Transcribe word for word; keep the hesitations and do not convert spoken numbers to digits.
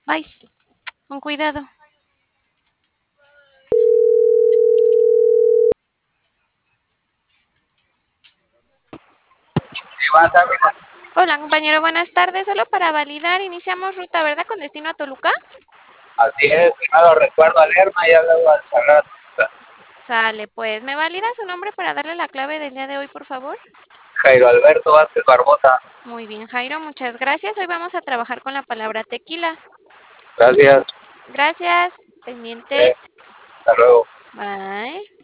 Bye. Con cuidado. Sí, buenas tardes. Hola, compañero, buenas tardes. Solo para validar, iniciamos ruta, ¿verdad? Con destino a Toluca. Así es, primero recuerdo a Lerma y ya luego al Sagrado. Sale, pues. ¿Me valida su nombre para darle la clave del día de hoy, por favor? Jairo Alberto Vázquez Barbosa. Muy bien, Jairo, muchas gracias. Hoy vamos a trabajar con la palabra tequila. Gracias. Gracias. Pendiente. Eh, hasta luego. Bye.